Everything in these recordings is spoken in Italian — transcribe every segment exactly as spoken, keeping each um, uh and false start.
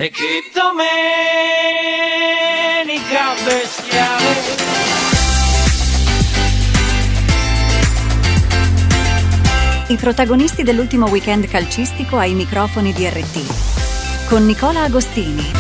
E che domenica bestiale. I protagonisti dell'ultimo weekend calcistico ai microfoni di R T con Nicola Agostini.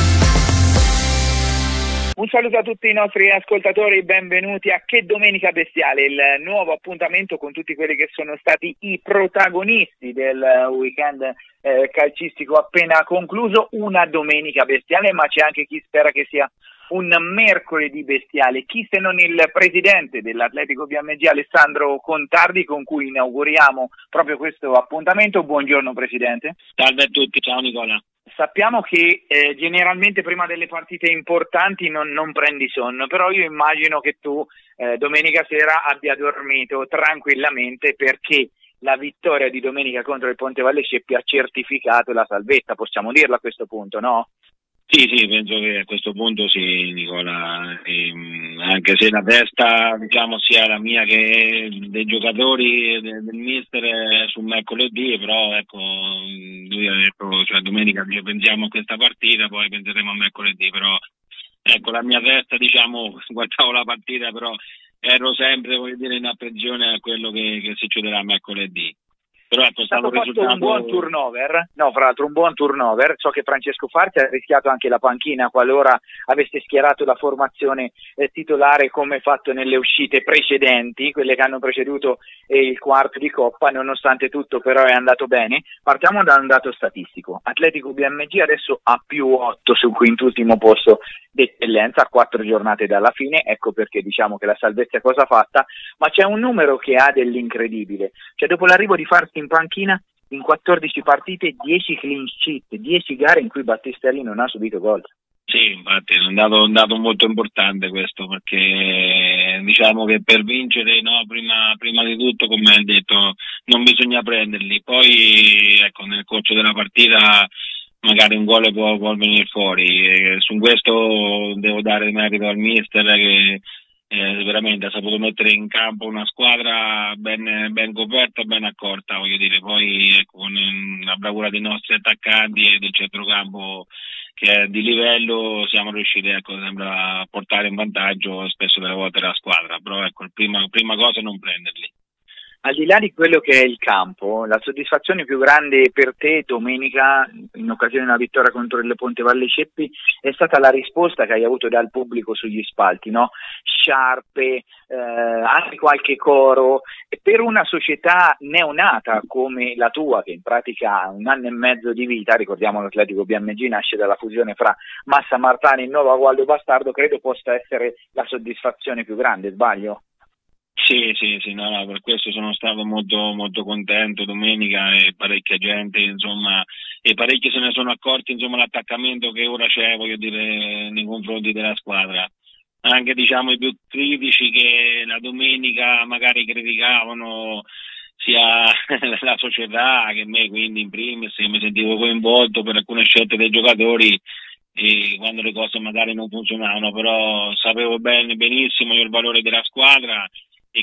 Un saluto a tutti i nostri ascoltatori, benvenuti a Che Domenica Bestiale, il nuovo appuntamento con tutti quelli che sono stati i protagonisti del weekend eh, calcistico appena concluso. Una domenica bestiale, ma c'è anche chi spera che sia un mercoledì bestiale. Chi se non il presidente dell'Atletico B M G, Alessandro Contardi, con cui inauguriamo proprio questo appuntamento. Buongiorno Presidente. Salve a tutti, ciao Nicola. Sappiamo che eh, generalmente prima delle partite importanti non, non prendi sonno, però io immagino che tu eh, domenica sera abbia dormito tranquillamente, perché la vittoria di domenica contro il Ponte Vallesceppi ha certificato la salvezza, possiamo dirlo a questo punto, no? Sì, sì, penso che a questo punto sì, Nicola, ehm, anche se la testa, diciamo, sia la mia che dei giocatori del, del mister è su mercoledì, però ecco, lui ha detto, cioè domenica pensiamo a questa partita, poi penseremo a mercoledì, però ecco, la mia testa, diciamo, guardavo la partita, però ero sempre, voglio dire, in apprensione a quello che, che succederà mercoledì. Però ecco, è stato fatto un buon turnover, no, fra l'altro un buon turnover. So che Francesco Farzi ha rischiato anche la panchina qualora avesse schierato la formazione eh, titolare, come fatto nelle uscite precedenti, quelle che hanno preceduto eh, il quarto di Coppa. Nonostante tutto però è andato bene. Partiamo da un dato statistico: Atletico B M G adesso ha più otto sul quintultimo posto d'eccellenza, a quattro giornate dalla fine. Ecco perché diciamo che la salvezza è cosa fatta, ma c'è un numero che ha dell'incredibile, cioè dopo l'arrivo di Farzi in panchina, in quattordici partite, dieci clean sheet, dieci gare in cui Battistelli non ha subito gol. Sì, infatti è un dato, un dato molto importante questo, perché diciamo che per vincere, no, prima, prima di tutto, come hai detto, non bisogna prenderli, poi ecco, nel corso della partita magari un gol può, può venire fuori, e su questo devo dare merito al mister che Eh, veramente ha saputo mettere in campo una squadra ben, ben coperta, ben accorta, voglio dire. Poi ecco, con la bravura dei nostri attaccanti e del centrocampo che è di livello, siamo riusciti, ecco, sembra, a portare in vantaggio spesso delle volte la squadra, però ecco, la prima, prima cosa è non prenderli. Al di là di quello che è il campo, la soddisfazione più grande per te domenica, in occasione della vittoria contro il Ponte Vallesceppi, è stata la risposta che hai avuto dal pubblico sugli spalti, no? Sciarpe, eh, anche qualche coro. E per una società neonata come la tua, che in pratica ha un anno e mezzo di vita, ricordiamo l'Atletico B M G nasce dalla fusione fra Massa Martani e Nuova Gualdo Bastardo, credo possa essere la soddisfazione più grande, sbaglio? Sì, sì, sì, no, no, per questo sono stato molto, molto contento domenica, e parecchia gente, insomma, e parecchi se ne sono accorti, insomma, l'attaccamento che ora c'è, voglio dire, nei confronti della squadra. Anche, diciamo, i più critici che la domenica magari criticavano sia la società che me, quindi in primis, che mi sentivo coinvolto per alcune scelte dei giocatori, e quando le cose magari non funzionavano, però sapevo bene, benissimo io il valore della squadra, e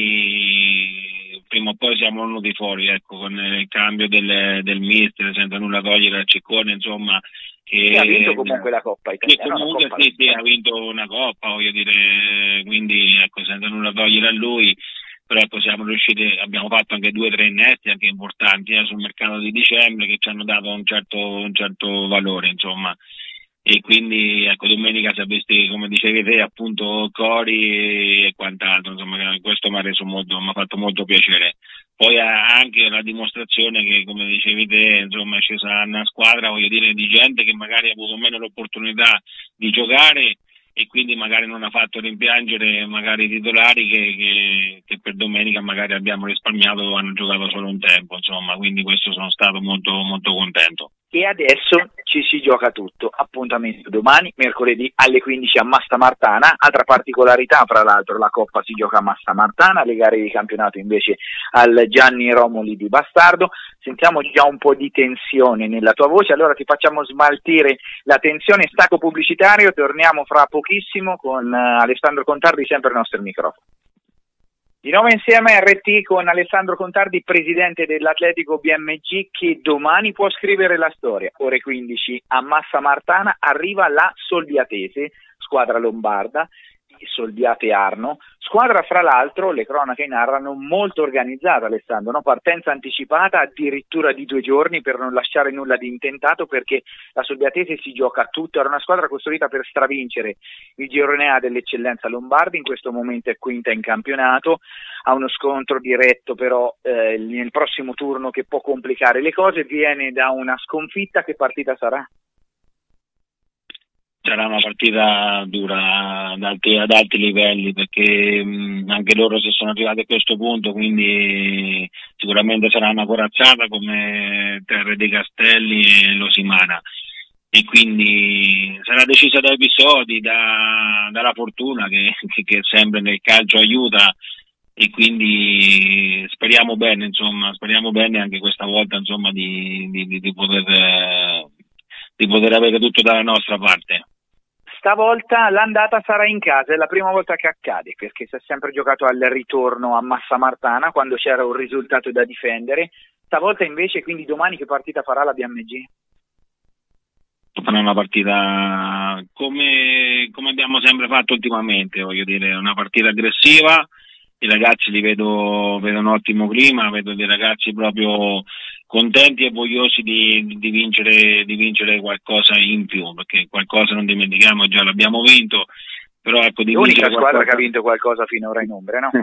quindi prima o poi siamo venuti fuori, ecco, con il cambio del, del mister, senza nulla togliere a Ciccone, insomma, che ha vinto comunque la Coppa Italia, che comunque no, sì, sì, ha vinto una Coppa, voglio dire, quindi ecco, senza nulla togliere a lui, però ecco, siamo riusciti, abbiamo fatto anche due o tre innesti anche importanti eh, sul mercato di dicembre, che ci hanno dato un certo, un certo valore, insomma. E quindi ecco, domenica si è visti, come dicevi te, appunto cori e quant'altro, insomma, questo mi ha reso molto, mi ha fatto molto piacere. Poi anche la dimostrazione che, come dicevi te, insomma, è scesa una squadra, voglio dire, di gente che magari ha avuto meno l'opportunità di giocare, e quindi magari non ha fatto rimpiangere magari i titolari che, che, che per domenica magari abbiamo risparmiato o hanno giocato solo un tempo, insomma, quindi questo sono stato molto, molto contento. E adesso ci si gioca tutto. Appuntamento domani, mercoledì alle quindici a Massa Martana. Altra particolarità, fra l'altro, la Coppa si gioca a Massa Martana, le gare di campionato invece al Gianni Romoli di Bastardo. Sentiamo già un po' di tensione nella tua voce, allora ti facciamo smaltire la tensione. Stacco pubblicitario, torniamo fra pochissimo con Alessandro Contardi, sempre al nostro microfono. Di nuovo insieme a R T con Alessandro Contardi, presidente dell'Atletico B M G, che domani può scrivere la storia. Ore quindici a Massa Martana arriva la Solviatese, squadra lombarda, Solviate Arno, squadra fra l'altro, le cronache narrano, molto organizzata, Alessandro, no? Partenza anticipata addirittura di due giorni per non lasciare nulla di intentato, perché la Solviatese si gioca tutto, era una squadra costruita per stravincere il girone A dell'eccellenza lombarda, in questo momento è quinta in campionato, ha uno scontro diretto però eh, nel prossimo turno che può complicare le cose, viene da una sconfitta. Che partita sarà? Sarà una partita dura ad alti, ad alti livelli, perché mh, anche loro si sono arrivati a questo punto, quindi sicuramente sarà una corazzata come Terre dei Castelli e Losimana, e quindi sarà decisa da episodi, da, dalla fortuna che, che, che sempre nel calcio aiuta, e quindi speriamo bene, insomma, speriamo bene anche questa volta, insomma, di, di, di poter eh, di poter avere tutto dalla nostra parte. Stavolta l'andata sarà in casa, è la prima volta che accade, perché si è sempre giocato al ritorno a Massa Martana quando c'era un risultato da difendere. Stavolta invece, quindi domani, che partita farà la B M G? Farà una partita come, come abbiamo sempre fatto ultimamente, voglio dire, una partita aggressiva. I ragazzi li vedo, vedo un ottimo clima, vedo dei ragazzi proprio contenti e vogliosi di, di, vincere, di vincere qualcosa in più, perché qualcosa, non dimentichiamo, già l'abbiamo vinto, però ecco, di l'unica vincere squadra qualcosa... che ha vinto qualcosa finora in ombra, no?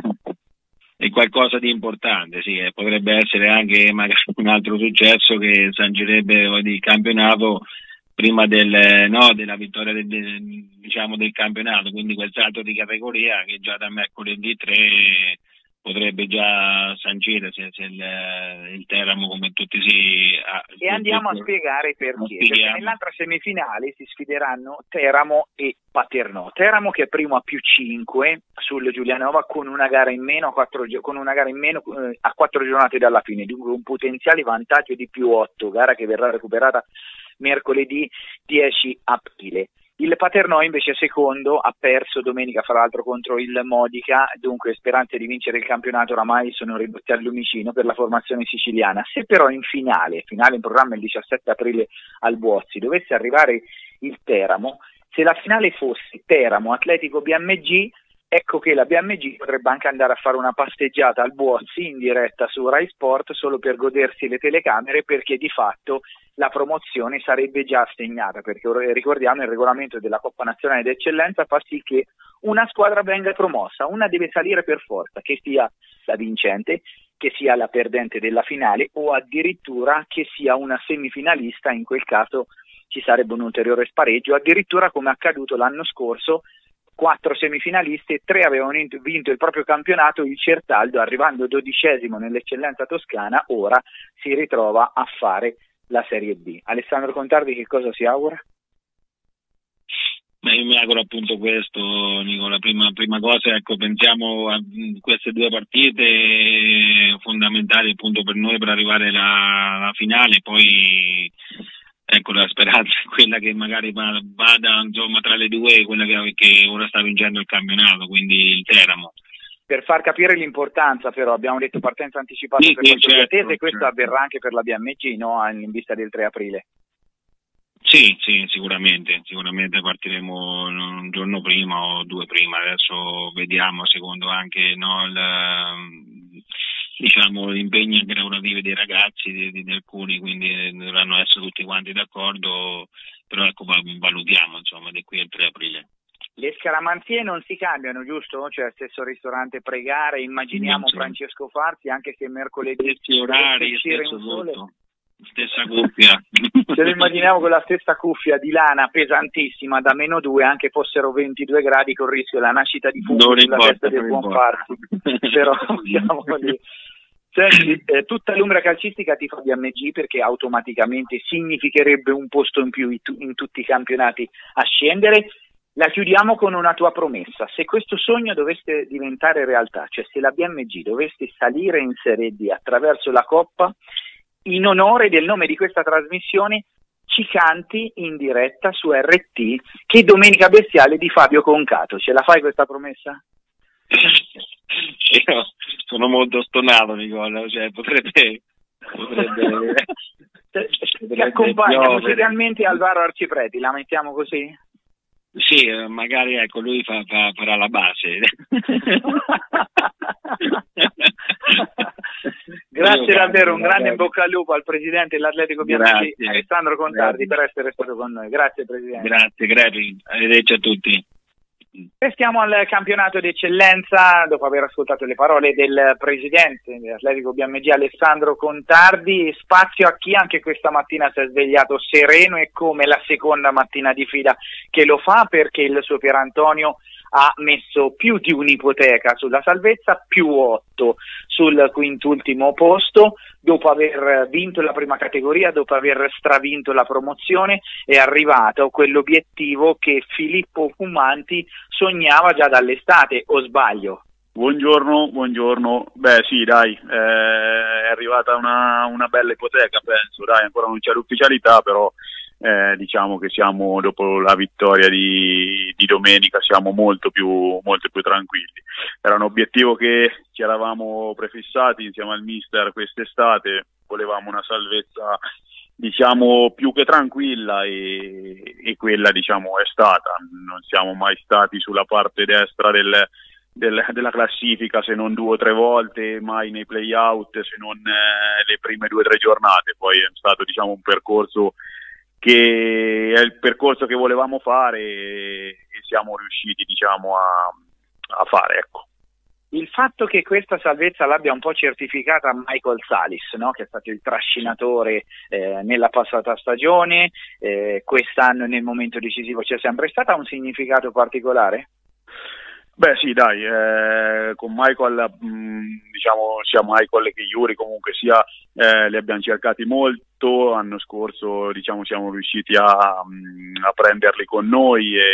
È qualcosa di importante, sì, e potrebbe essere anche magari un altro successo che sancirebbe il campionato prima del, no, della vittoria del, del, diciamo, del campionato, quindi quel salto di categoria che già da mercoledì tre potrebbe già sancire se, se il, il Teramo, come tutti si... Ah, e andiamo a spiegare perché, perché nell'altra semifinale si sfideranno Teramo e Paternò. Teramo che è primo a più cinque sul Giulianova con una gara in meno, a quattro, con una gara in meno eh, a quattro giornate dalla fine, dunque un potenziale vantaggio di più otto, gara che verrà recuperata mercoledì dieci aprile. Il Paternò invece secondo, ha perso domenica fra l'altro contro il Modica, dunque speranze di vincere il campionato oramai sono ridotte al lumicino per la formazione siciliana. Se però in finale, finale in programma il diciassette aprile al Buozzi, dovesse arrivare il Teramo, se la finale fosse Teramo Atletico B M G, ecco che la B M G potrebbe anche andare a fare una passeggiata al Buozzi in diretta su Rai Sport solo per godersi le telecamere, perché di fatto la promozione sarebbe già assegnata, perché ricordiamo il regolamento della Coppa Nazionale d'Eccellenza fa sì che una squadra venga promossa, una deve salire per forza, che sia la vincente, che sia la perdente della finale o addirittura che sia una semifinalista, in quel caso ci sarebbe un ulteriore spareggio, addirittura come accaduto l'anno scorso. Quattro semifinalisti e tre avevano vinto il proprio campionato, il Certaldo arrivando dodicesimo nell'eccellenza toscana ora si ritrova a fare la Serie B. Alessandro Contardi che cosa si augura? Beh, io mi auguro appunto questo, Nicola. Prima, prima cosa, ecco, pensiamo a queste due partite fondamentali appunto per noi per arrivare alla, alla finale, poi ecco, la speranza è quella che magari vada insomma tra le due, quella che, che ora sta vincendo il campionato, quindi il Teramo. Per far capire l'importanza però, abbiamo detto partenza anticipata sì, per sì, questo certo, Atese, questo certo. avverrà anche per la B M G, no? In vista del tre aprile. Sì, sì, sicuramente, sicuramente partiremo un giorno prima o due prima, adesso vediamo, secondo anche no, il, diciamo, gli impegni anche lavorativi dei ragazzi, di, di, di alcuni, quindi dovranno essere tutti quanti d'accordo, però ecco, valutiamo insomma di qui al tre aprile. Le scaramanzie non si cambiano, giusto? Cioè stesso ristorante Pregare, immaginiamo sì. Francesco Farsi, anche se mercoledì stessi orari, stesso tutto, stessa cuffia. Ce lo immaginiamo con la stessa cuffia di lana pesantissima da meno due, anche fossero ventidue gradi con il rischio della nascita di fungo sulla importa, testa del buon Farsi. Però siamo lì. Senti, eh, tutta l'Umbria calcistica tifa B M G perché automaticamente significherebbe un posto in più in, tu- in tutti i campionati a scendere. La chiudiamo con una tua promessa: se questo sogno dovesse diventare realtà, cioè se la B M G dovesse salire in Serie D attraverso la Coppa, in onore del nome di questa trasmissione ci canti in diretta su R T Che Domenica Bestiale di Fabio Concato. Ce la fai questa promessa? Io sono molto stonato, Nicola, cioè potrebbe... potrebbe Ti accompagna musicalmente Alvaro Arcipreti, la mettiamo così? Sì, magari ecco, lui fa, fa, farà la base. Grazie davvero, un grande in bocca al lupo al presidente dell'Atletico B M G, Alessandro Contardi, grazie. per essere stato con noi. Grazie presidente. Grazie, grazie. Arrivederci a tutti. Restiamo al campionato di eccellenza dopo aver ascoltato le parole del presidente dell'Atletico B M G Alessandro Contardi. Spazio a chi anche questa mattina si è svegliato sereno e come la seconda mattina di fila che lo fa, perché il suo Pierantonio ha messo più di un'ipoteca sulla salvezza, più otto sul quintultimo posto, dopo aver vinto la prima categoria, dopo aver stravinto la promozione, è arrivato quell'obiettivo che Filippo Fumanti sognava già dall'estate, o sbaglio? Buongiorno, buongiorno. Beh sì, dai, eh, è arrivata una, una bella ipoteca, penso, dai, ancora non c'è l'ufficialità, però eh, diciamo che siamo, dopo la vittoria di, di domenica, siamo molto più, molto più tranquilli. Era un obiettivo che ci eravamo prefissati insieme al mister quest'estate, volevamo una salvezza diciamo più che tranquilla e, e quella diciamo è stata. Non siamo mai stati sulla parte destra del Del, della classifica, se non due o tre volte, mai nei play-out, se non eh, le prime due o tre giornate. Poi è stato diciamo un percorso che è il percorso che volevamo fare e, e siamo riusciti diciamo a, a fare, ecco. Il fatto che questa salvezza l'abbia un po' certificata Michael Salis, no? Che è stato il trascinatore eh, nella passata stagione, eh, quest'anno nel momento decisivo c'è sempre stata, un significato particolare? Beh sì, dai, eh, con Michael, mh, diciamo sia Michael che Yuri comunque sia, eh, li abbiamo cercati molto. L'anno scorso diciamo siamo riusciti a, mh, a prenderli con noi e,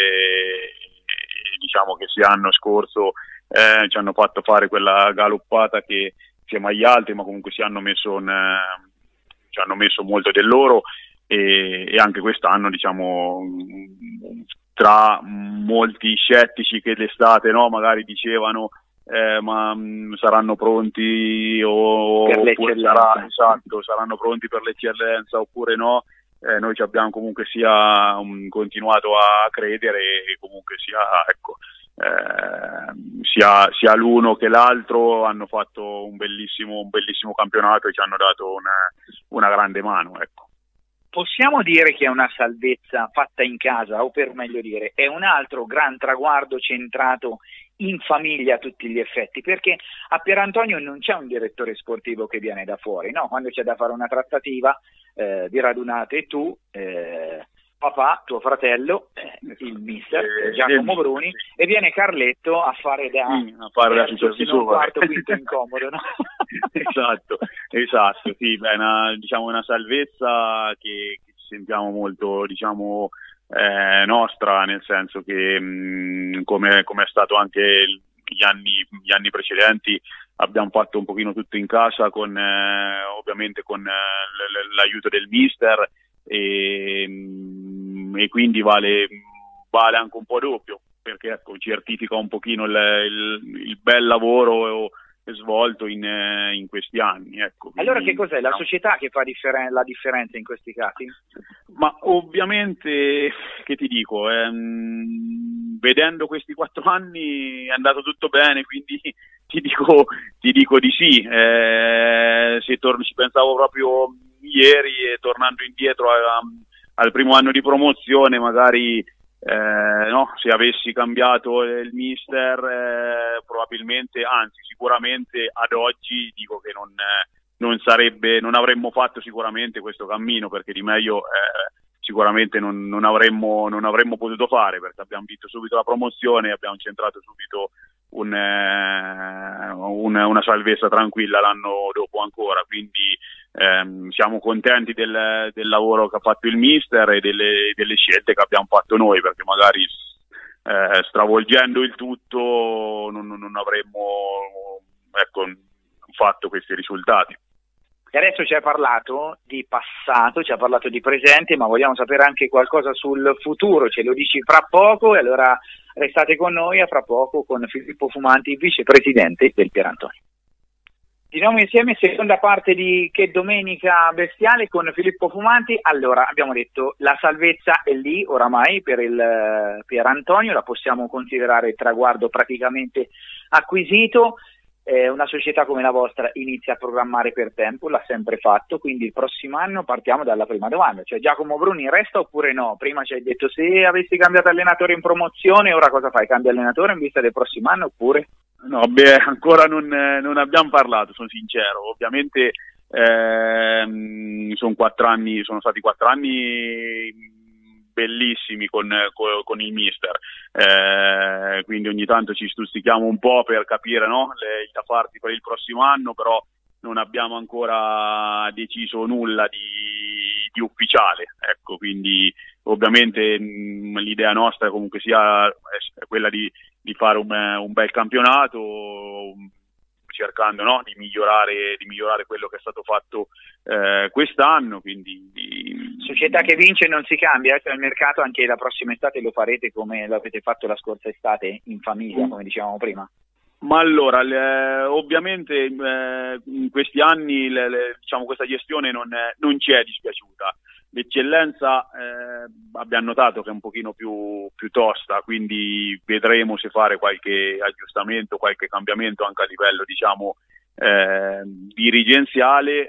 e diciamo che sia l'anno scorso eh, ci hanno fatto fare quella galoppata che insieme agli altri, ma comunque si hanno messo, un, eh, ci hanno messo molto del loro e, e anche quest'anno diciamo mh, tra molti scettici che l'estate no, magari dicevano eh, ma mh, saranno pronti o oppure sarà, esatto, saranno pronti per l'eccellenza oppure no, eh, noi ci abbiamo comunque sia um, continuato a credere e comunque sia ecco eh, sia, sia l'uno che l'altro hanno fatto un bellissimo, un bellissimo campionato e ci hanno dato una, una grande mano, ecco. Possiamo dire che è una salvezza fatta in casa, o per meglio dire, è un altro gran traguardo centrato in famiglia a tutti gli effetti, perché a Pierantonio non c'è un direttore sportivo che viene da fuori, no? Quando c'è da fare una trattativa, eh, vi radunate tu, eh, papà, tuo fratello, eh, il mister eh, Giacomo eh, Bruni, sì. E viene Carletto a fare da, sì, a fare da un quarto quinto incomodo, no? esatto, esatto, sì, beh, una, diciamo una salvezza che, che ci sentiamo molto, diciamo, eh, nostra, nel senso che mh, come, come è stato anche gli anni, gli anni precedenti, abbiamo fatto un pochino tutto in casa con eh, ovviamente con eh, l'aiuto del mister e, e quindi vale, vale anche un po' doppio, perché ecco, certifica un pochino il, il, il bel lavoro svolto in, in questi anni. Ecco. Quindi, allora che cos'è? La società che fa differen- la differenza in questi casi? Ma ovviamente, che ti dico, ehm, vedendo questi quattro anni è andato tutto bene, quindi ti dico, ti dico di sì. Eh, se tor- ci pensavo proprio ieri e tornando indietro a, a, al primo anno di promozione, magari Eh, no, se avessi cambiato il mister eh, probabilmente, anzi sicuramente ad oggi dico che non, eh, non sarebbe, non avremmo fatto sicuramente questo cammino, perché di meglio eh, sicuramente non, non avremmo non avremmo potuto fare, perché abbiamo vinto subito la promozione e abbiamo centrato subito un, eh, un, una salvezza tranquilla l'anno dopo ancora, quindi ehm, siamo contenti del, del lavoro che ha fatto il mister e delle, delle scelte che abbiamo fatto noi, perché magari eh, stravolgendo il tutto non, non avremmo ecco, fatto questi risultati. E adesso ci ha parlato di passato, ci ha parlato di presente, ma vogliamo sapere anche qualcosa sul futuro, ce lo dici fra poco, e allora restate con noi a fra poco con Filippo Fumanti, vicepresidente del Pierantoni. Di nuovo insieme, seconda parte di Che Domenica Bestiale con Filippo Fumanti. Allora, abbiamo detto, la salvezza è lì oramai per il Pierantonio, la possiamo considerare traguardo praticamente acquisito. Eh, una società come la vostra inizia a programmare per tempo, l'ha sempre fatto, quindi il prossimo anno partiamo dalla prima domanda, cioè Giacomo Bruni resta oppure no? Prima ci hai detto se avessi cambiato allenatore in promozione, ora cosa fai? Cambia allenatore in vista del prossimo anno oppure? No, beh, ancora non, non abbiamo parlato, sono sincero, ovviamente ehm, sono quattro anni, sono stati quattro anni bellissimi con, con, con il mister, eh, quindi ogni tanto ci stuzzichiamo un po' per capire, no, le, i da farti per il prossimo anno, però non abbiamo ancora deciso nulla di, di ufficiale, ecco, quindi ovviamente mh, l'idea nostra comunque sia è quella di, di fare un, un bel campionato, cercando, no, di migliorare di migliorare quello che è stato fatto eh, quest'anno, quindi di... società che vince non si cambia, cioè il mercato anche la prossima estate lo farete come l'avete fatto la scorsa estate in famiglia, come dicevamo prima? Ma allora, le, ovviamente eh, in questi anni le, le, diciamo questa gestione non, è, non ci è dispiaciuta. L'eccellenza eh, abbiamo notato che è un pochino più, più tosta, quindi vedremo se fare qualche aggiustamento, qualche cambiamento anche a livello, diciamo, eh, dirigenziale,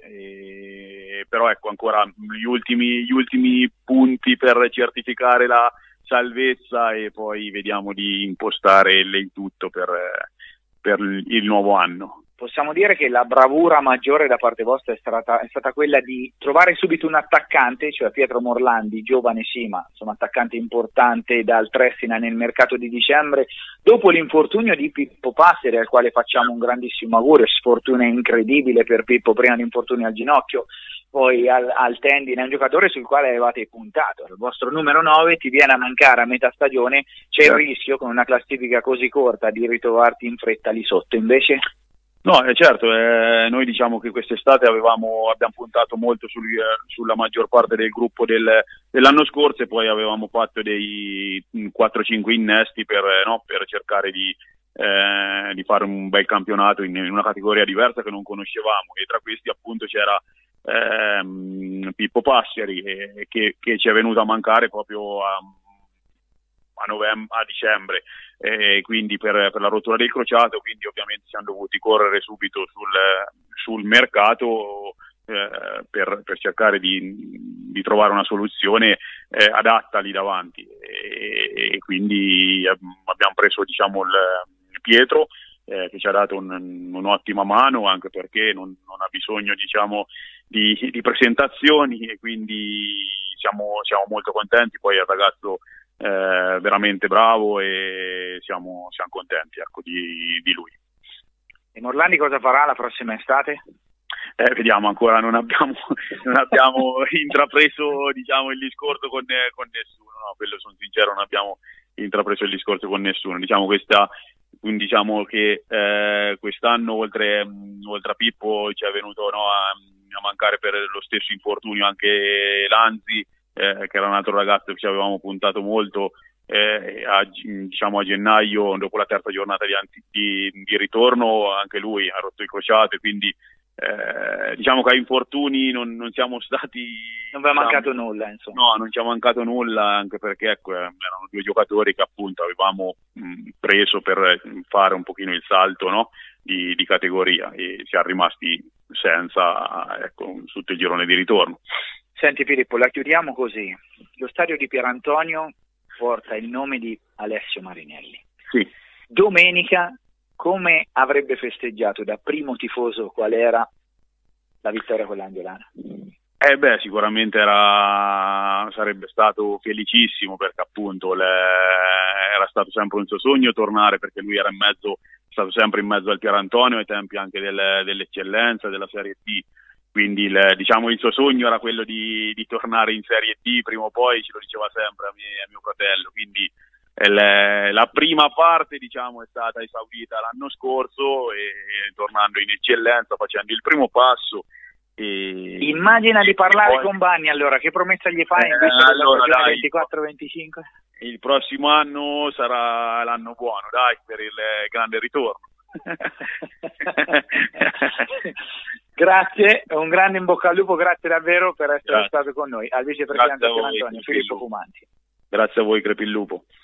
eh, però ecco ancora gli ultimi, gli ultimi punti per certificare la salvezza e poi vediamo di impostare il tutto per, per il nuovo anno. Possiamo dire che la bravura maggiore da parte vostra è stata, è stata quella di trovare subito un attaccante, cioè Pietro Morlandi, giovane sì, ma insomma attaccante importante dal Tressina nel mercato di dicembre, dopo l'infortunio di Pippo Passeri, al quale facciamo un grandissimo augurio, sfortuna incredibile per Pippo, prima l'infortunio al ginocchio, poi al, al tendine, è un giocatore sul quale avevate puntato, il vostro numero nove ti viene a mancare a metà stagione, c'è il rischio con una classifica così corta di ritrovarti in fretta lì sotto, invece? No, eh, certo, eh, noi diciamo che quest'estate avevamo, abbiamo puntato molto sul, eh, sulla maggior parte del gruppo del, dell'anno scorso e poi avevamo fatto dei quattro cinque innesti per, eh, no, per cercare di, eh, di fare un bel campionato in, in una categoria diversa che non conoscevamo, e tra questi appunto c'era ehm, Pippo Passeri eh, che, che ci è venuto a mancare proprio a a, novembre, a dicembre, eh, quindi per, per la rottura del crociato, quindi ovviamente siamo dovuti correre subito sul, sul mercato eh, per, per cercare di, di trovare una soluzione eh, adatta lì davanti, e, e quindi abbiamo preso, diciamo, il Pietro eh, che ci ha dato un, un'ottima mano, anche perché non, non ha bisogno, diciamo, di, di presentazioni, e quindi siamo, siamo molto contenti. Poi è il ragazzo Eh, veramente bravo e siamo, siamo contenti, ecco, di, di lui. E Morlandi cosa farà la prossima estate? Eh, vediamo, ancora non abbiamo, non abbiamo intrapreso, diciamo, il discorso con, con nessuno, no, quello sono sincero, non abbiamo intrapreso il discorso con nessuno. Diciamo questa, quindi diciamo che eh, quest'anno oltre, oltre a Pippo ci è venuto, no, a, a mancare per lo stesso infortunio anche Lanzi, Eh, che era un altro ragazzo che ci avevamo puntato molto eh, a, diciamo a gennaio, dopo la terza giornata di, di, di ritorno, anche lui ha rotto il crociato, e quindi eh, diciamo che a infortuni non, non siamo stati, non vi è diciamo, mancato nulla, insomma. No, non ci è mancato nulla, anche perché ecco, erano due giocatori che appunto avevamo mh, preso per fare un pochino il salto, no, di, di categoria, e siamo rimasti senza, ecco, sotto il girone di ritorno. Senti Filippo, la chiudiamo così. Lo stadio di Pierantonio porta il nome di Alessio Marinelli. Sì. Domenica, come avrebbe festeggiato da primo tifoso, qual era la vittoria con l'Angiolana? Eh beh, sicuramente era, sarebbe stato felicissimo, perché appunto le, era stato sempre un suo sogno tornare, perché lui era in mezzo, è stato sempre in mezzo al Pierantonio ai tempi anche del, dell'eccellenza, della Serie D. Quindi il, diciamo, il suo sogno era quello di, di tornare in Serie D prima o poi, ce lo diceva sempre a, mie, a mio fratello. Quindi il, la prima parte, diciamo, è stata esaurita l'anno scorso, e tornando in eccellenza, facendo il primo passo, E... Immagina di parlare poi... con Vanni, allora, che promessa gli fai in eh, questa allora, ventiquattro venticinque? Il prossimo anno sarà l'anno buono, dai, per il grande ritorno. Grazie, un grande in bocca al lupo, grazie davvero per essere grazie. stato con noi, al vicepresidente voi, Antonio Filippo Fumanti. Grazie a voi, Crepillupo.